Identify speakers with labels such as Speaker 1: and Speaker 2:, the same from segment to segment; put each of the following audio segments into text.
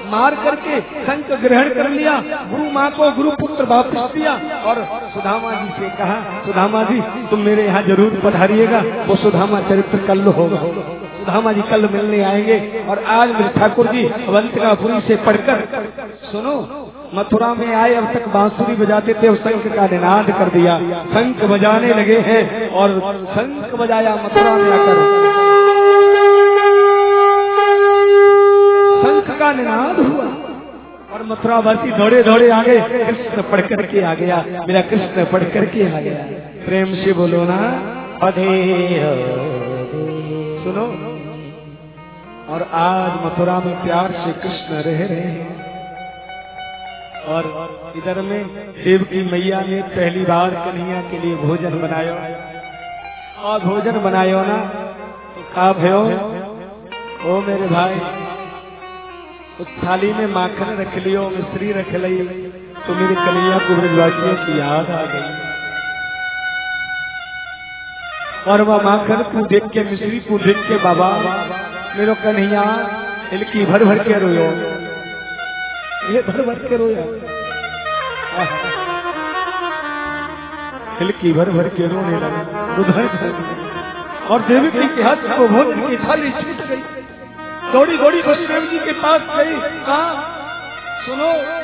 Speaker 1: मार करके शंख ग्रहण कर लिया, गुरु माँ को गुरु पुत्र वापस दिया और सुदामा जी से कहा, सुदामा जी तुम मेरे यहाँ जरूर पधारिएगा। वो सुदामा चरित्र कल होगा, सुदामा जी कल मिलने आएंगे। और आज मेरे ठाकुर जी अवंतिकापुरी से पढ़कर सुनो, मथुरा में आए, अब तक बांसुरी बजाते थे, उस शंख का निनाद कर दिया, शंख बजाने लगे हैं और शंख बजाया मथुरा में आकर, शंख का निनाद हुआ और मथुरावासी दौड़े दौड़े आ गए, कृष्ण पढ़ करके आ गया, मेरा कृष्ण पढ़ करके आ गया। प्रेम से बोलो ना अधे। सुनो, और आज मथुरा में प्यार से कृष्ण रह रहे हैं और इधर में देवकी मैया ने पहली बार कन्हैया के लिए भोजन बनायो और भोजन बनायो ना तो कहा भयो, ओ मेरे भाई उस थाली में माखन रख लियो, मिश्री रख ली, तो मेरे कन्हैया को ब्रजवासियों की याद आ गई और वह माखन को देख के, मिश्री को देख के बाबा मेरो कन्हैया इनकी भर भर के रोयो, ये भर भर के रोया, हिलकी भर भर के रोने लगा और देवकी के हाथ को भोजन की थाली छूट गई। दौड़ी दौड़ी वसुदेव जी के पास गई, कहा सुनो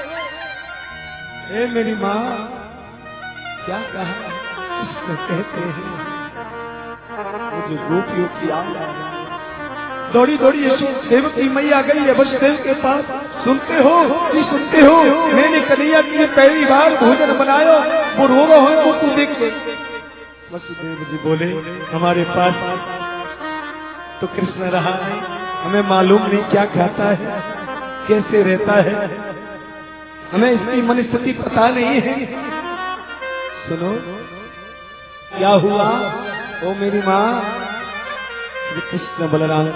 Speaker 1: ए मेरी माँ क्या कहा, इसको कहते हैं मुझे गोपियों की याद आ गई। दौड़ी दौड़ी देवकी मैया गई है वसुदेव के पास, सुनते हो जी सुनते हो, मैंने कन्हैया के लिए पहली बार भोजन बनाया, वो रो रहा है, वो तू देख के। वसुदेव जी बोले हमारे पास तो कृष्ण रहा है, हमें मालूम नहीं क्या खाता है, कैसे रहता है, हमें इसकी मनस्थिति पता नहीं है। सुनो क्या हुआ, ओ मेरी माँ, कृष्ण बलराम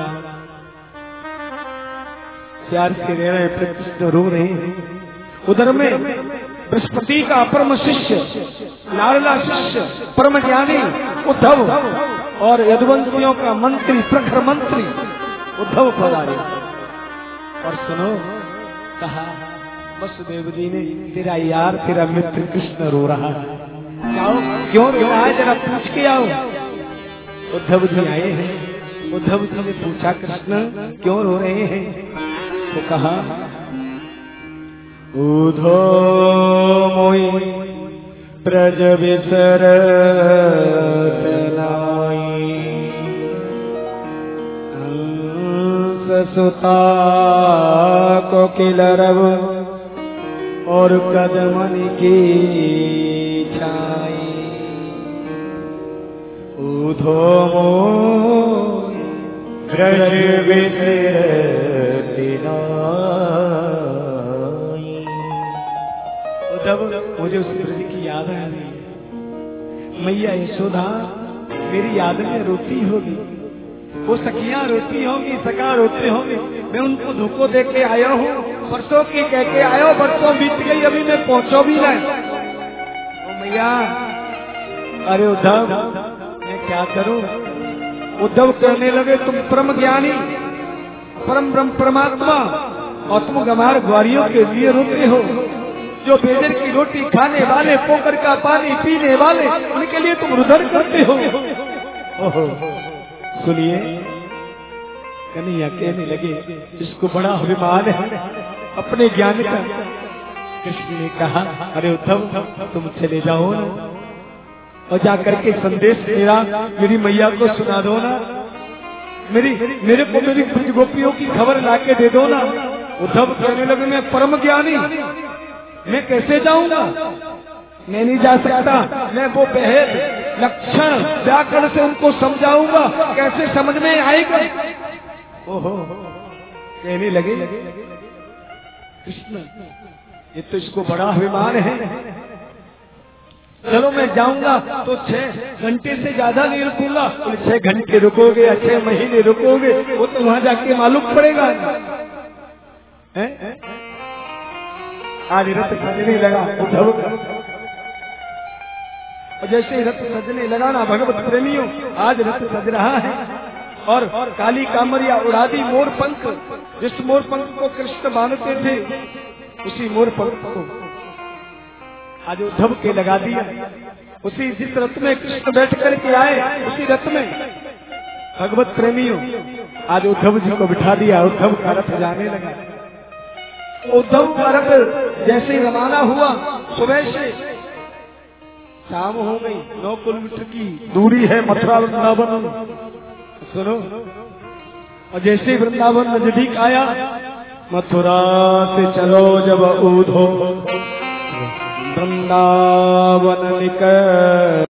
Speaker 1: प्यार से रह रहे हैं, कृष्ण रो रहे हैं। उधर में बृहस्पति का परम शिष्य, लाडला शिष्य, परम ज्ञानी उद्धव और यदुवंशियों का मंत्री, प्रखर मंत्री उद्धव पधारे और सुनो कहा, वसुदेव जी ने तेरा यार, तेरा मित्र कृष्ण रो रहा है, क्यों रो रहा है, जरा पूछ के आओ। उद्धव जी आए हैं, उद्धव जी ने पूछा कृष्ण क्यों रो रहे हैं, तो कहा उधो मोई ब्रज विसर सुता को किलरव और कदमन की छाई, उधो मोई ब्रज विसरति नाई। उद्धव मुझे उस ब्रज की याद आ रही है, मैया यशोदा मेरी याद में रोती होगी, वो सखियां रोती होंगी, सखा रोते होंगे, मैं उनको धोखो दे के आया हूँ, परसों की कह के आया, परसों बीत गई, अभी मैं पहुंचो भी नहीं। ओ मैया, अरे उद्धव मैं क्या करूं। उद्धव कहने लगे तुम परम ज्ञानी, परम ब्रह्म परमात्मा और तुम गंवार ग्वारियों के लिए रोते हो, जो बेजर की रोटी खाने वाले, पोखर का पानी पीने वाले, उनके लिए तुम रुदन करते हो। ओहो, सुनिए कन्हैया कहने लगे इसको बड़ा अभिमान है अपने ज्ञान का। कृष्ण ने कहा अरे उद्धव तुम चले जाओ ना और जाकर के संदेश मेरी मैया को सुना दो ना, मेरे को मेरी कुछ गोपियों की खबर लाके दे दो ना। उद्धव कहने लगे मैं परम ज्ञानी, मैं कैसे जाऊंगा, मैं नहीं जा सकता, मैं वो पहल लक्षण व्याकरण से उनको समझाऊंगा, कैसे समझ में आएगा। ओहो, कहने लगे कृष्ण ये तो इसको बड़ा अभिमान है, चलो मैं जाऊंगा तो 6 घंटे से ज्यादा नहीं रुकूंगा। 6 घंटे रुकोगे या 6 महीने रुकोगे वो तो वहां जाके मालूम पड़ेगा। आज रथ सजने लगा उद्धव, और जैसे रथ सजने लगा ना भगवत प्रेमियों, आज रथ सज रहा है और काली कामरिया उड़ा दी मोर पंख। जिस मोर पंख को कृष्ण बांधते थे उसी मोर पंख को आज उद्धव के लगा दिया। उसी जिस रथ में कृष्ण बैठ करके आए उसी रथ में भगवत प्रेमियों आज उद्धव जी को बिठा दिया। उद्धव का रथ जाने लगा। उद्धव का रथ जैसे ही रवाना हुआ सुबह से शाम हो गई। 9 किलोमीटर की दूरी है मथुरा वृंदावन। सुनो, और जैसे वृंदावन नजदीक आया मथुरा से चलो जब ऊधो वृंदावन निकल